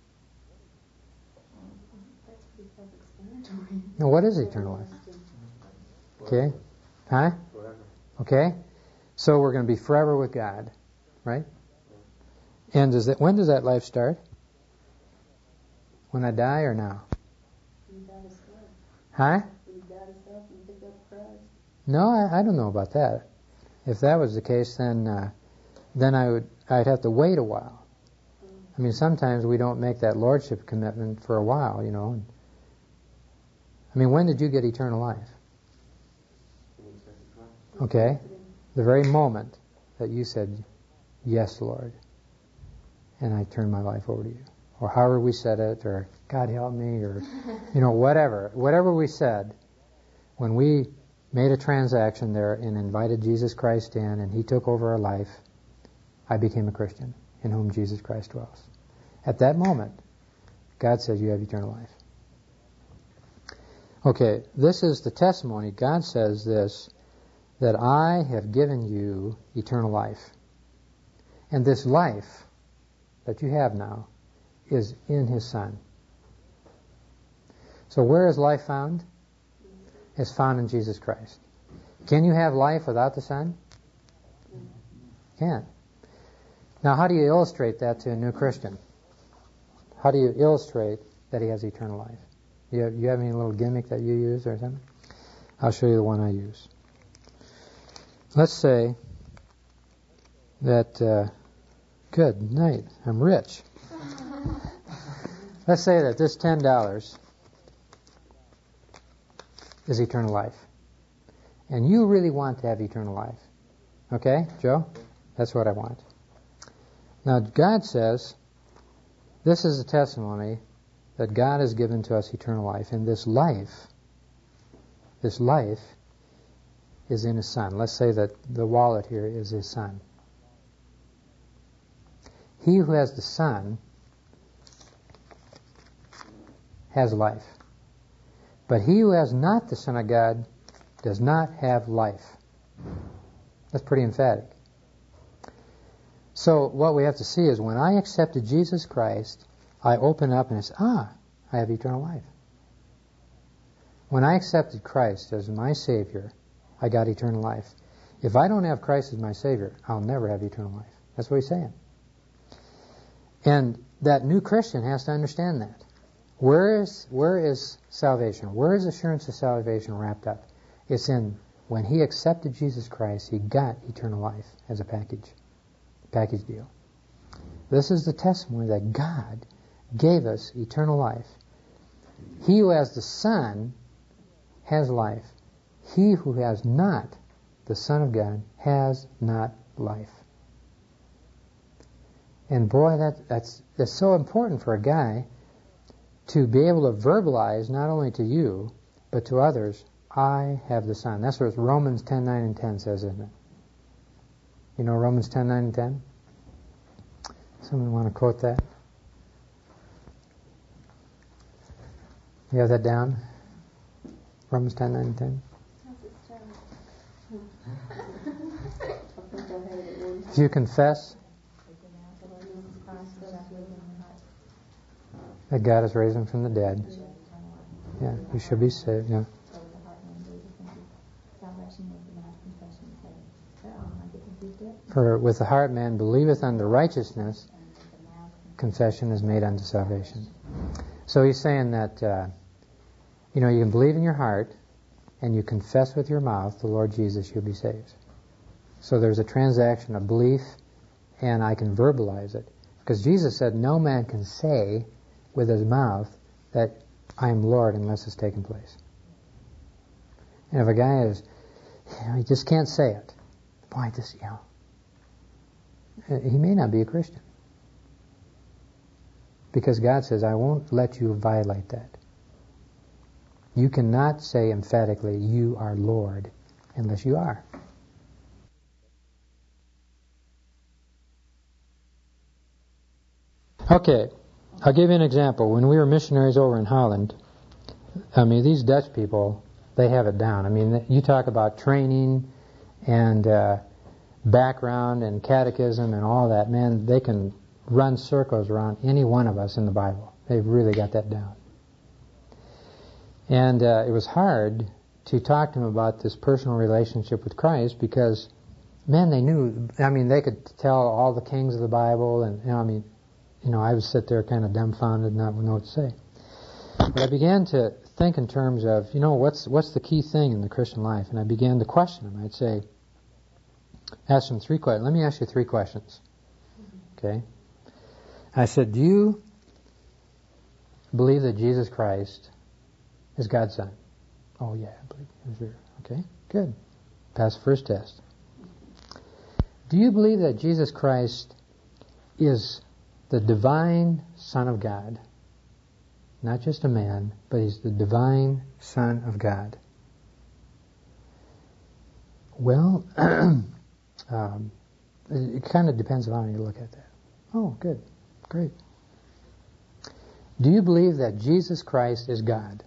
Now, what is eternal life? Okay? Huh? Okay? So we're going to be forever with God, right? And does that, when does that life start? When I die or now? Huh? No, I, I don't know about that. If that was the case, then uh, then I would I'd have to wait a while. I mean, sometimes we don't make that lordship commitment for a while, you know. I mean, when did you get eternal life? Okay, the very moment that you said, "Yes, Lord," and I turned my life over to you, or however we said it, or God help me, or you know, whatever, whatever we said, when we made a transaction there and invited Jesus Christ in, and He took over our life, I became a Christian in whom Jesus Christ dwells. At that moment, God says you have eternal life. Okay, this is the testimony. God says this, that I have given you eternal life. And this life that you have now is in His Son. So where is life found? It's found in Jesus Christ. Can you have life without the Son? Can't. Now, how do you illustrate that to a new Christian? How do you illustrate that he has eternal life? You have, you have any little gimmick that you use or something? I'll show you the one I use. Let's say that, uh, good night, I'm rich. Let's say that this ten dollars is eternal life. And you really want to have eternal life. Okay, Joe? That's what I want. Now, God says, this is a testimony that God has given to us eternal life. And this life, this life is in His Son. Let's say that the wallet here is His Son. He who has the Son has life. But he who has not the Son of God does not have life. That's pretty emphatic. So what we have to see is when I accepted Jesus Christ, I open up and I say, ah, I have eternal life. When I accepted Christ as my Savior, I got eternal life. If I don't have Christ as my Savior, I'll never have eternal life. That's what he's saying. And that new Christian has to understand that. Where is where is salvation? Where is assurance of salvation wrapped up? It's in when he accepted Jesus Christ, he got eternal life as a package, package deal. This is the testimony that God gave us eternal life. He who has the Son has life. He who has not the Son of God has not life. And boy, that, that's, that's so important for a guy to be able to verbalize not only to you, but to others, I have the Son. That's what Romans ten, nine, and ten says, isn't it? You know Romans ten, nine, and ten? Someone want to quote that? You have that down? Romans ten, nine, and ten? If you confess that God has raised him from the dead, yeah, you should be saved. Yeah. For with the heart man believeth unto righteousness, confession is made unto salvation. So he's saying that, uh, you know, you can believe in your heart and you confess with your mouth the Lord Jesus, you'll be saved. So there's a transaction of belief, and I can verbalize it. Because Jesus said, no man can say with his mouth that I am Lord unless it's taken place. And if a guy is, you know, he just can't say it, boy, this, you know, he may not be a Christian. Because God says, I won't let you violate that. You cannot say emphatically, you are Lord, unless you are. Okay, I'll give you an example. When we were missionaries over in Holland, I mean, these Dutch people, they have it down. I mean, you talk about training and uh, background and catechism and all that. Man, they can run circles around any one of us in the Bible. They've really got that down. And uh, it was hard to talk to them about this personal relationship with Christ because, man, they knew, I mean, they could tell all the kings of the Bible, and, you know, I mean, you know, I would sit there kind of dumbfounded, not know what to say. But I began to think in terms of, you know, what's what's the key thing in the Christian life? And I began to question them. I'd say, ask them three questions. Let me ask you three questions. Okay? I said, do you believe that Jesus Christ is God's Son? Oh, yeah, I believe he was. Okay, good. Pass the first test. Do you believe that Jesus Christ is the divine Son of God? Not just a man, but he's the divine Son of God. Well, um, it kind of depends on how you look at that. Oh, good. Great. Do you believe that Jesus Christ is God?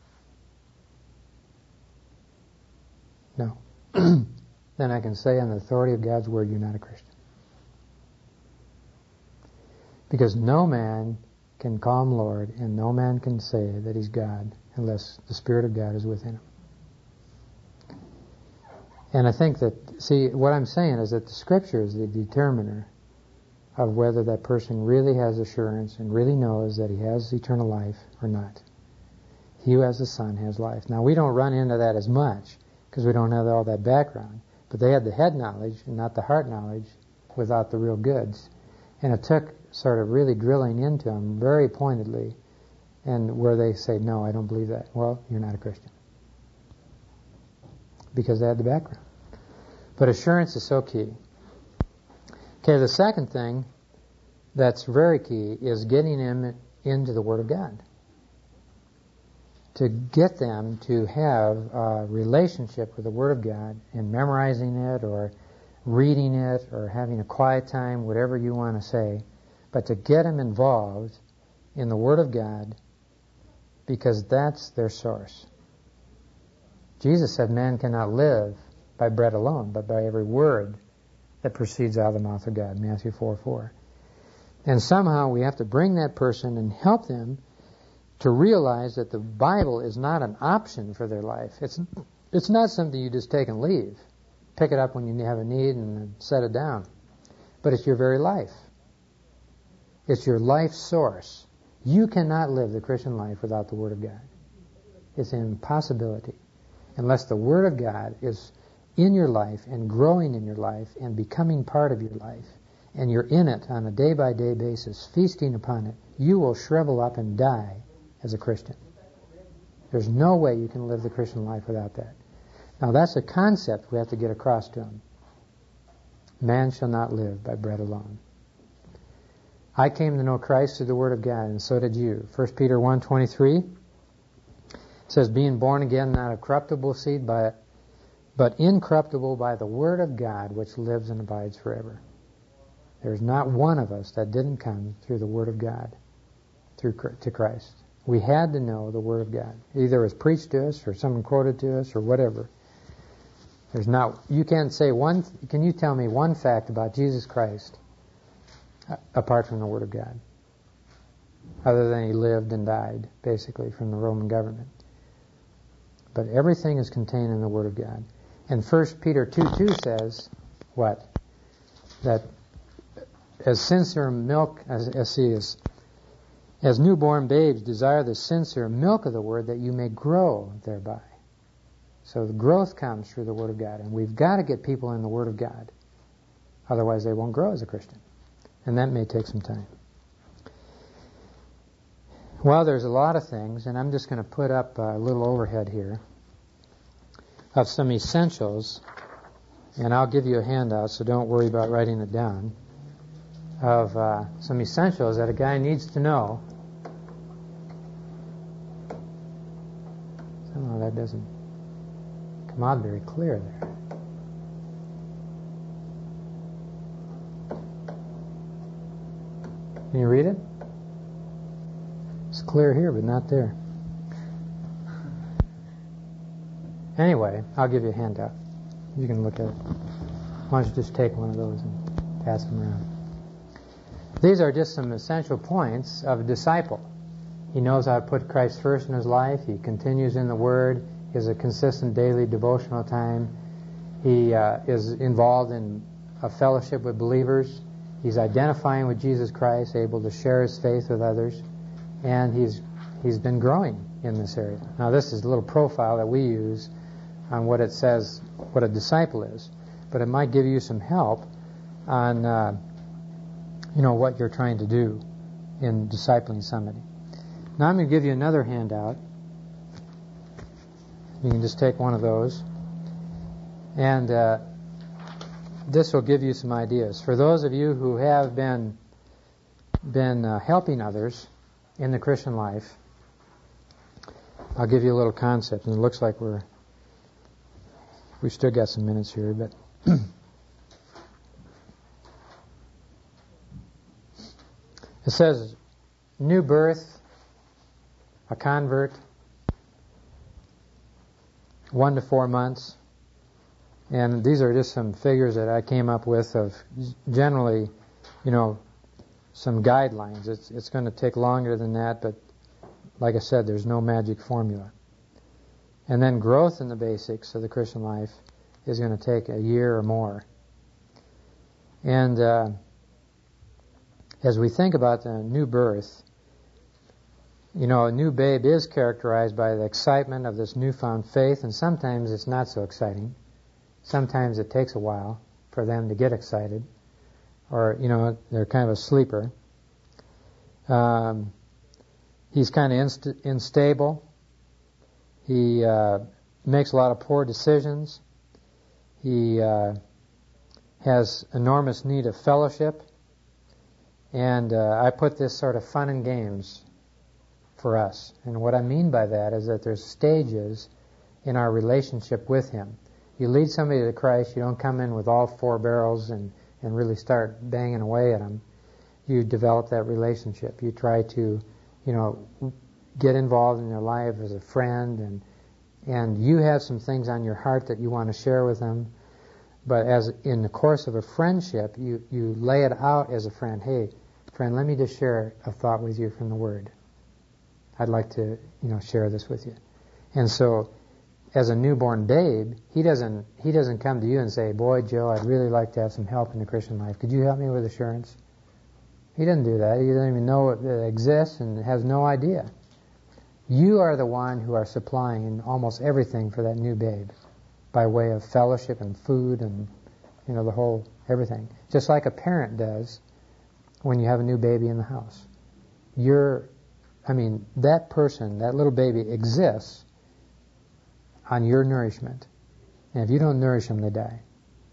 No. Then I can say on the authority of God's Word, you're not a Christian. Because no man can call him Lord, and no man can say that he's God unless the Spirit of God is within him. And I think that, see, what I'm saying is that the Scripture is the determiner of whether that person really has assurance and really knows that he has eternal life or not. He who has the Son has life. Now, we don't run into that as much because we don't have all that background. But they had the head knowledge and not the heart knowledge without the real goods. And it took sort of really drilling into them very pointedly, and where they say, no, I don't believe that. Well, you're not a Christian. Because they had the background. But assurance is so key. Okay, the second thing that's very key is getting them into the Word of God. To get them to have a relationship with the Word of God and memorizing it or reading it or having a quiet time, whatever you want to say, but to get them involved in the Word of God because that's their source. Jesus said man cannot live by bread alone, but by every word that proceeds out of the mouth of God, Matthew four four. And somehow we have to bring that person and help them to realize that the Bible is not an option for their life. It's it's not something you just take and leave. Pick it up when you have a need and set it down. But it's your very life. It's your life source. You cannot live the Christian life without the Word of God. It's an impossibility unless the Word of God is in your life and growing in your life and becoming part of your life, and you're in it on a day-by-day basis, feasting upon it. You will shrivel up and die as a Christian. There's no way you can live the Christian life without that. Now that's a concept we have to get across to them. Man shall not live by bread alone. I came to know Christ through the Word of God, and so did you. First Peter one twenty-three says, being born again, not of corruptible seed, but, but incorruptible by the Word of God, which lives and abides forever. There's not one of us that didn't come through the Word of God, through to Christ. We had to know the Word of God. Either it was preached to us, or someone quoted to us, or whatever. There's not, you can't say one, can you tell me one fact about Jesus Christ apart from the Word of God? Other than he lived and died, basically, from the Roman government. But everything is contained in the Word of God. And First Peter two two says, what? That as sincere milk, as, as, see, as, as newborn babes desire the sincere milk of the Word, that you may grow thereby. So the growth comes through the Word of God. And we've got to get people in the Word of God. Otherwise they won't grow as a Christian. And that may take some time. Well, there's a lot of things, and I'm just going to put up a little overhead here of some essentials, and I'll give you a handout, so don't worry about writing it down, of uh, some essentials that a guy needs to know. Somehow that doesn't come out very clear there. Can you read it? It's clear here, but not there. Anyway, I'll give you a handout. You can look at it. Why don't you just take one of those and pass them around. These are just some essential points of a disciple. He knows how to put Christ first in his life. He continues in the Word. He has a consistent daily devotional time. He uh, is involved in a fellowship with believers. He's identifying with Jesus Christ, able to share his faith with others. And he's he's been growing in this area. Now, this is a little profile that we use on what it says, what a disciple is. But it might give you some help on, uh, you know, what you're trying to do in discipling somebody. Now, I'm going to give you another handout. You can just take one of those. And uh, this will give you some ideas. For those of you who have been, been uh, helping others in the Christian life, I'll give you a little concept, and it looks like we're we've still got some minutes here, but it says new birth, a convert, one to four months, and these are just some figures that I came up with of generally, you know, some guidelines. It's it's going to take longer than that, but like I said, there's no magic formula. And then growth in the basics of the Christian life is going to take a year or more. And uh, as we think about the new birth, you know, a new babe is characterized by the excitement of this newfound faith, and sometimes it's not so exciting. Sometimes it takes a while for them to get excited, or, you know, they're kind of a sleeper. Um, he's kind of inst- unstable. He uh, makes a lot of poor decisions. He uh, has enormous need of fellowship. And uh, I put this sort of fun and games for us. And what I mean by that is that there's stages in our relationship with Him. You lead somebody to Christ, you don't come in with all four barrels and, and really start banging away at them. You develop that relationship. You try to, you know, get involved in their life as a friend, and and you have some things on your heart that you want to share with them. But as in the course of a friendship, you, you lay it out as a friend. Hey, friend, let me just share a thought with you from the Word. I'd like to, you know, share this with you. And so, as a newborn babe, he doesn't he doesn't come to you and say, boy, Joe, I'd really like to have some help in the Christian life. Could you help me with assurance? He doesn't do that. He doesn't even know it exists and has no idea. You are the one who are supplying almost everything for that new babe by way of fellowship and food and, you know, the whole everything. Just like a parent does when you have a new baby in the house. You're, I mean, that person, that little baby exists on your nourishment. And if you don't nourish them, they die.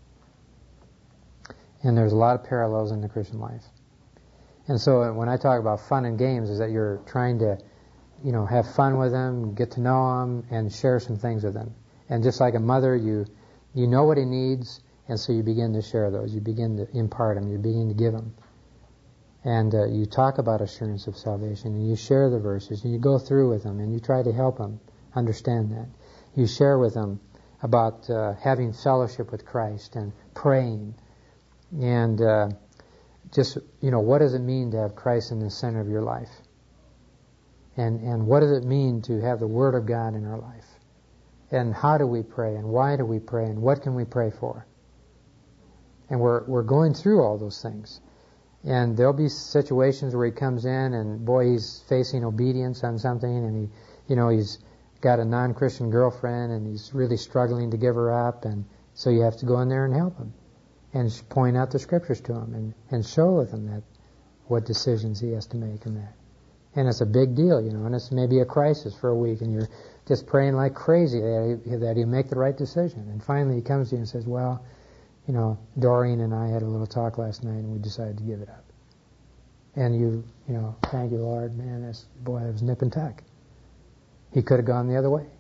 And there's a lot of parallels in the Christian life. And so when I talk about fun and games, is that you're trying to, you know, have fun with them, get to know them, and share some things with them. And just like a mother, you you know what he needs, and so you begin to share those. You begin to impart them. You begin to give them. And uh, you talk about assurance of salvation, and you share the verses, and you go through with them, and you try to help them understand that. You share with them about uh, having fellowship with Christ and praying, and uh, just, you know, what does it mean to have Christ in the center of your life? And and what does it mean to have the Word of God in our life? And how do we pray? And why do we pray? And what can we pray for? And we're we're going through all those things. And there'll be situations where he comes in and, boy, he's facing obedience on something, and he, you know, he's got a non-Christian girlfriend, and he's really struggling to give her up, and so you have to go in there and help him and point out the Scriptures to him and, and show with him that what decisions he has to make in that. And it's a big deal, you know, and it's maybe a crisis for a week, and you're just praying like crazy that, he, that he'll make the right decision. And finally he comes to you and says, well, you know, Doreen and I had a little talk last night, and we decided to give it up. And you, you know, thank you, Lord, man, that's, boy, that was nip and tuck. He could have gone the other way.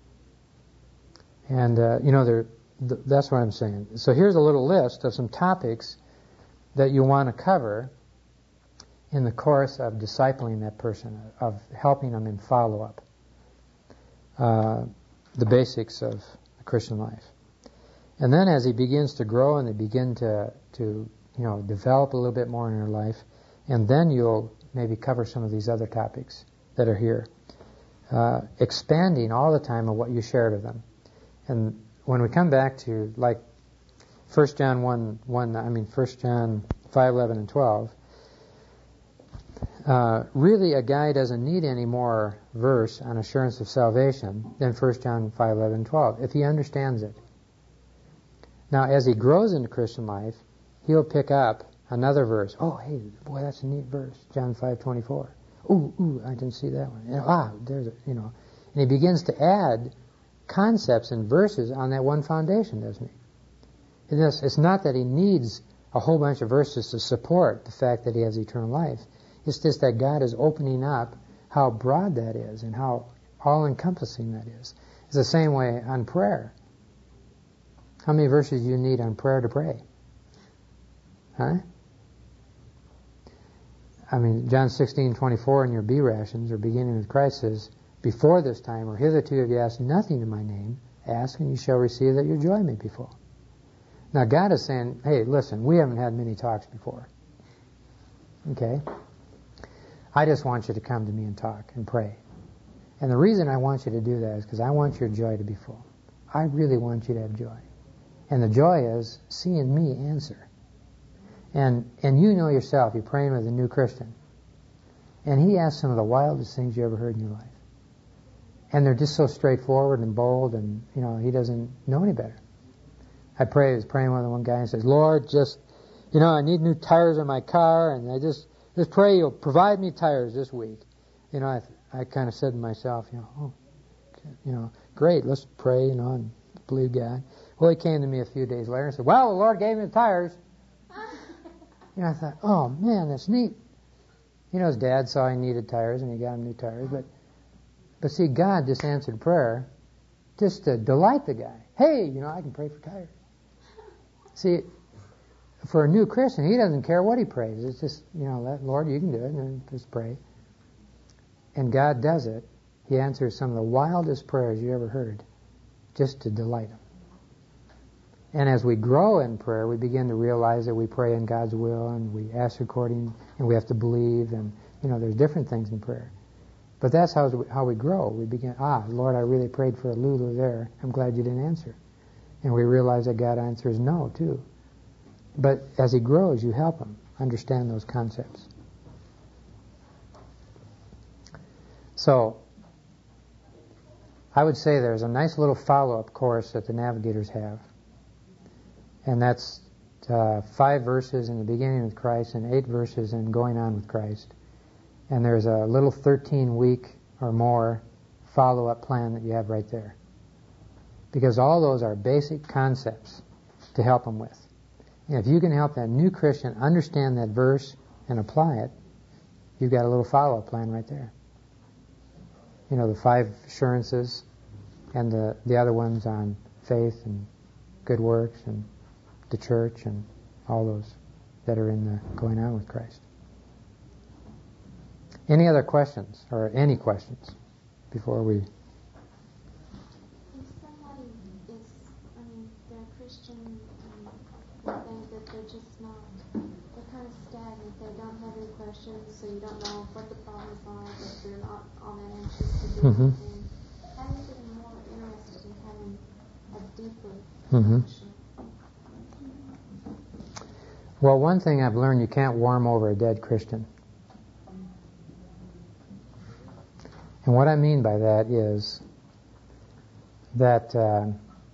And, uh, you know, there, th- that's what I'm saying. So here's a little list of some topics that you want to cover in the course of discipling that person, of helping them in follow-up. Uh, the basics of the Christian life. And then as he begins to grow and they begin to, to you know, develop a little bit more in their life, and then you'll maybe cover some of these other topics that are here. Uh, expanding all the time of what you shared with them. And when we come back to, like, First John one, one I mean First John five, eleven, and twelve, uh, really a guy doesn't need any more verse on assurance of salvation than First John five, eleven, and twelve, if he understands it. Now, as he grows in the Christian life, he'll pick up another verse. Oh, hey, boy, that's a neat verse, John five, twenty-four. Ooh, ooh, I didn't see that one. And, ah, there's a, you know. And he begins to add concepts and verses on that one foundation, doesn't he? It's, it's not that he needs a whole bunch of verses to support the fact that he has eternal life. It's just that God is opening up how broad that is and how all-encompassing that is. It's the same way on prayer. How many verses do you need on prayer to pray? Huh? I mean, John sixteen twenty-four in your B rations, or beginning with Christ, says, before this time, or hitherto have you asked nothing in my name, ask and you shall receive, that your joy may be full. Now God is saying, hey, listen, we haven't had many talks before. Okay? I just want you to come to me and talk and pray. And the reason I want you to do that is because I want your joy to be full. I really want you to have joy. And the joy is seeing me answer. And and you know yourself, you're praying with a new Christian. And he asks some of the wildest things you ever heard in your life. And they're just so straightforward and bold, and, you know, he doesn't know any better. I pray, I was praying with one guy and says, Lord, just, you know, I need new tires on my car, and I just, just pray you'll provide me tires this week. You know, I I kind of said to myself, you know, oh, okay, you know, great, let's pray, you know, and believe God. Well, he came to me a few days later and said, well, the Lord gave me the tires. You know, I thought, oh, man, that's neat. You know, his dad saw he needed tires, and he got him new tires, but But see, God just answered prayer just to delight the guy. Hey, you know, I can pray for tires. See, for a new Christian, he doesn't care what he prays. It's just, you know, let, Lord, you can do it, and then just pray. And God does it. He answers some of the wildest prayers you ever heard just to delight him. And as we grow in prayer, we begin to realize that we pray in God's will, and we ask according, and we have to believe, and, you know, there's different things in prayer. But that's how we, how we grow. We begin, ah, Lord, I really prayed for a Lulu there. I'm glad you didn't answer. And we realize that God answers no, too. But as he grows, you help him understand those concepts. So, I would say there's a nice little follow-up course that the Navigators have. And that's uh, five verses in the beginning with Christ and eight verses in Going On with Christ. And there's a little thirteen-week or more follow-up plan that you have right there. Because all those are basic concepts to help them with. And if you can help that new Christian understand that verse and apply it, you've got a little follow-up plan right there. You know, the five assurances and the, the other ones on faith and good works and the church and all those that are in the Going On with Christ. Any other questions, or any questions, before we... If somebody is, I mean, they're a Christian, and they think that they're just not, they're kind of stagnant, they don't have any questions, so you don't know what the problems are, but they're not all that anxious to do Mm-hmm. anything. How do you get more interested in having a deeper Mm-hmm. connection? Well, one thing I've learned, you can't warm over a dead Christian. And what I mean by that is that uh,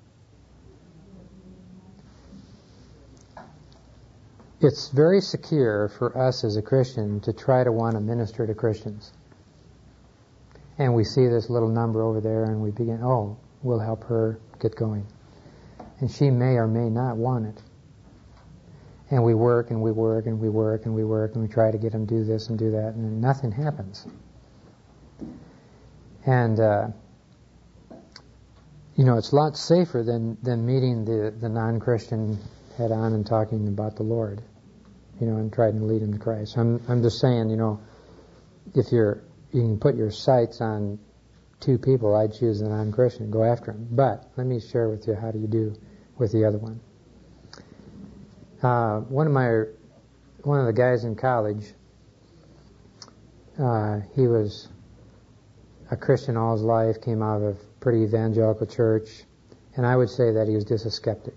it's very secure for us as a Christian to try to want to minister to Christians. And we see this little number over there, and we begin, oh, we'll help her get going. And she may or may not want it. And we work and we work and we work and we work and we try to get them to do this and do that, and then nothing happens. And, uh, you know, it's a lot safer than, than meeting the, the non-Christian head on and talking about the Lord, you know, and trying to lead him to Christ. I'm, I'm just saying, you know, if you're, you can put your sights on two people, I'd choose the non-Christian and go after him. But let me share with you how do you do with the other one. Uh, one of my, one of the guys in college, uh, he was a Christian all his life, came out of a pretty evangelical church, and I would say that he was just a skeptic.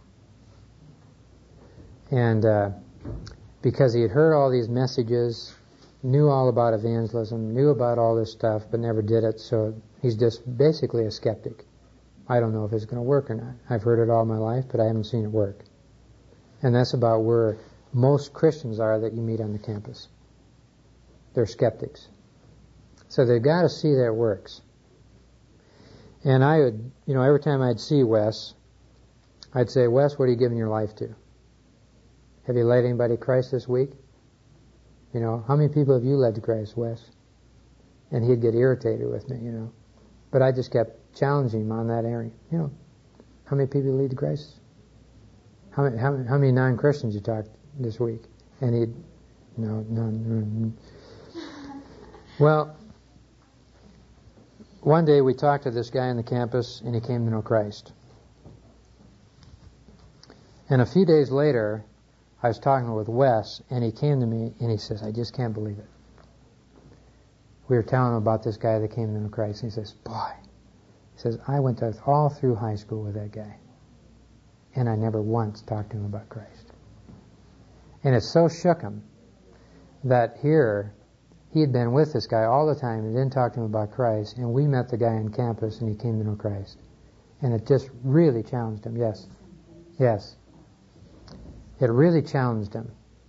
And uh, because he had heard all these messages, knew all about evangelism, knew about all this stuff, but never did it, so he's just basically a skeptic. I don't know if it's going to work or not. I've heard it all my life, but I haven't seen it work. And that's about where most Christians are that you meet on the campus. They're skeptics. So they've got to see that it works. And I would, you know, every time I'd see Wes, I'd say, Wes, what are you giving your life to? Have you led anybody to Christ this week? You know, how many people have you led to Christ, Wes? And he'd get irritated with me, you know. But I just kept challenging him on that area. You know, how many people lead to Christ? How many, how many, how many non-Christians you talked this week? And he'd, no, no, no, no. Well, one day we talked to this guy on the campus, and he came to know Christ. And a few days later, I was talking with Wes, and he came to me, and he says, I just can't believe it. We were telling him about this guy that came to know Christ, and he says, boy, he says, I went to, all through high school with that guy, and I never once talked to him about Christ. And it so shook him that here, he had been with this guy all the time and didn't talk to him about Christ, and we met the guy on campus, and he came to know Christ. And it just really challenged him, yes. Yes. It really challenged him.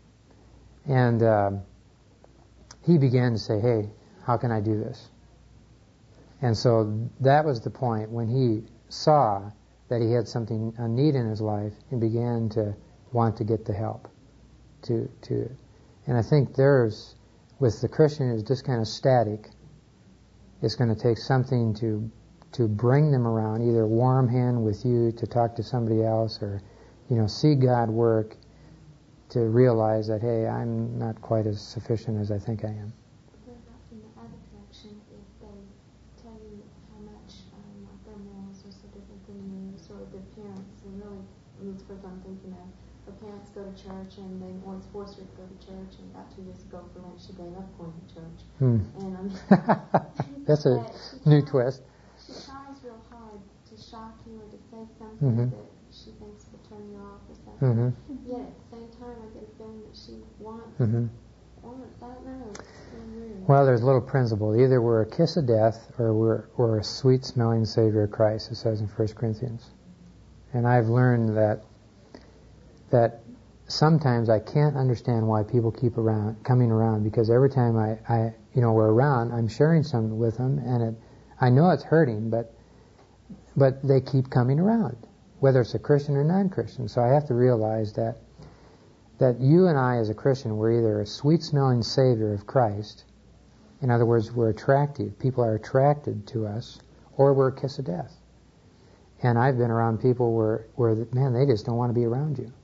And um, he began to say, hey, how can I do this? And so that was the point when he saw that he had something, a need in his life, and began to want to get the help. To, to, and I think there's, with the Christian who's just kind of static, it's going to take something to to bring them around, either warm hand with you to talk to somebody else, or, you know, see God work to realize that, hey, I'm not quite as sufficient as I think I am. What about from the other direction, if they tell you how much um, like their morals are so different than yours, or their parents, and really, I mean, first I'm thinking of, her parents go to church, and they once forced her to go to church, and about two years ago for lunch she gave up going to church. Hmm. And um, That's a new twist. She tries real hard to shock you or to say something Mm-hmm. that she thinks will turn you off or something. Mm-hmm. Yet at the same time, I get a feeling that she wants, Mm-hmm. wants I don't know, it's really weird. Well, there's a little principle. Either we're a kiss of death, or we're, we're a sweet-smelling Savior of Christ, it says in First Corinthians. And I've learned that that sometimes I can't understand why people keep around coming around, because every time I, I you know we're around, I'm sharing something with them, and it, I know it's hurting, but but they keep coming around, whether it's a Christian or non-Christian. So I have to realize that that you and I as a Christian, we're either a sweet-smelling Savior of Christ, in other words, we're attractive, people are attracted to us, or we're a kiss of death. And I've been around people where, where man, they just don't want to be around you,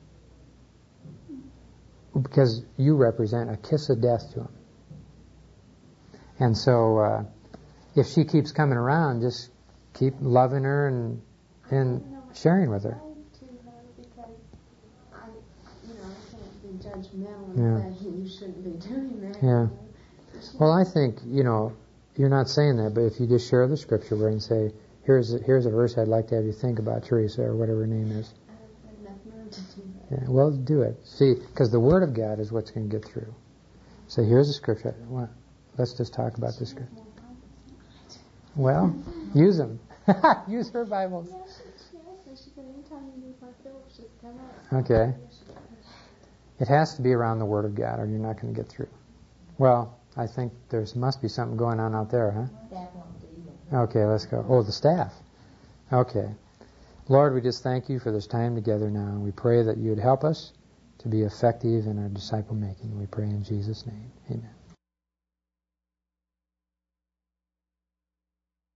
because you represent a kiss of death to them. And so uh, if she keeps coming around, just keep loving her and and sharing with her. To her because I, you know, I can't be judgmental Yeah. and say you shouldn't be doing that. Yeah. You know. She- Well, I think, you know, you're not saying that, but if you just share the scripture where and say, here's a, here's a verse I'd like to have you think about, Teresa, or whatever her name is. I've had enough nerve to do that. Yeah, well, do it. See, because the Word of God is what's going to get through. So here's the scripture. Well, let's just talk about this scripture. Well, use them. Use her Bibles. Yeah, she, she asked me, she said, anytime you use my Phillips, just come up. Okay. It has to be around the Word of God, or you're not going to get through. Well, I think there must be something going on out there, huh? Okay, let's go. Oh, the staff. Okay. Lord, we just thank you for this time together now. We pray that you would help us to be effective in our disciple making. We pray in Jesus' name. Amen.